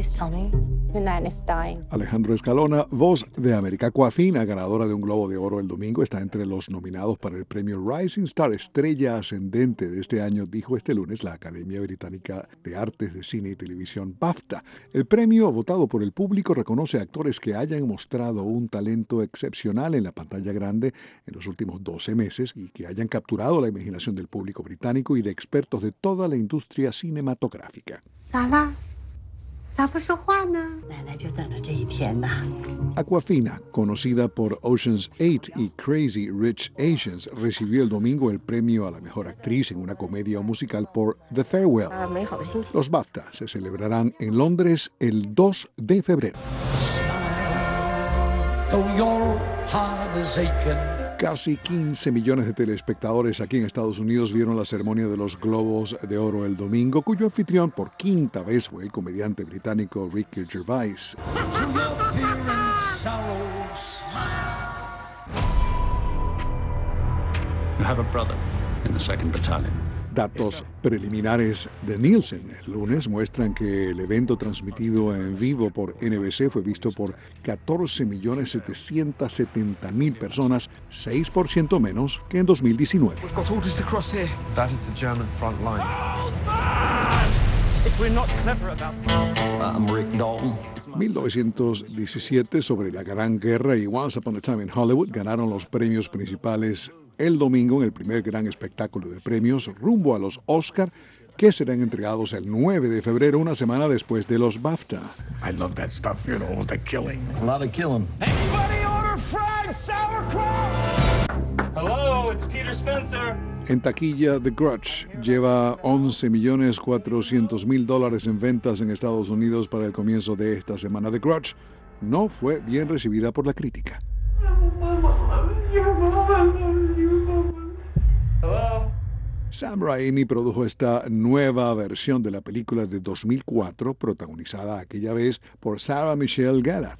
Please tell me. The man is dying. Alejandro Escalona, voz de América. Aquafina, ganadora de un Globo de Oro el domingo, está entre los nominados para el premio Rising Star, estrella ascendente de este año, dijo este lunes la Academia Británica de Artes de Cine y Televisión, BAFTA. El premio, votado por el público, reconoce a actores que hayan mostrado un talento excepcional en la pantalla grande en los últimos 12 meses y que hayan capturado la imaginación del público británico y de expertos de toda la industria cinematográfica. Aquafina, conocida por Ocean's 8 y Crazy Rich Asians, recibió el domingo el premio a la mejor actriz en una comedia o musical por The Farewell. Los BAFTA se celebrarán en Londres el 2 de febrero. Casi 15 millones de telespectadores aquí en Estados Unidos vieron la ceremonia de los Globos de Oro el domingo, cuyo anfitrión por quinta vez fue el comediante británico Ricky Gervais. You have a brother in the 2nd Battalion. Datos preliminares de Nielsen el lunes muestran que el evento transmitido en vivo por NBC fue visto por 14.770.000 personas, 6% menos que en 2019. We've got orders to cross here. That is the German front line. If we're not clever about I'm Rick Dalton. 1917, sobre la Gran Guerra y Once Upon a Time in Hollywood ganaron los premios principales el domingo en el primer gran espectáculo de premios rumbo a los Oscar, que serán entregados el 9 de febrero, una semana después de los BAFTA. I love that stuff, you know, the killing. A lot of killing. Anybody order fried sauerkraut? Hello, it's Peter Spencer. En taquilla, The Grudge lleva $11.400.000 en ventas en Estados Unidos para el comienzo de esta semana. The Grudge no fue bien recibida por la crítica. Hello? Sam Raimi produjo esta nueva versión de la película de 2004, protagonizada aquella vez por Sarah Michelle Gellar.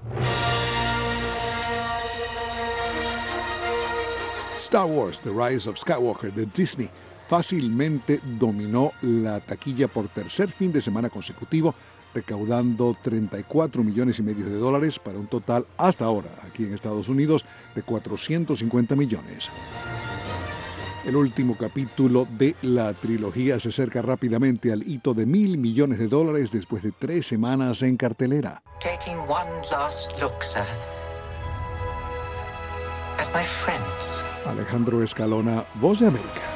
Star Wars: The Rise of Skywalker de Disney fácilmente dominó la taquilla por tercer fin de semana consecutivo, recaudando $34,5 millones para un total hasta ahora, aquí en Estados Unidos, de $450 millones. El último capítulo de la trilogía se acerca rápidamente al hito de $1,000 millones después de 3 semanas en cartelera. Taking one last look, sir, at my friends. Alejandro Escalona, Voz de América.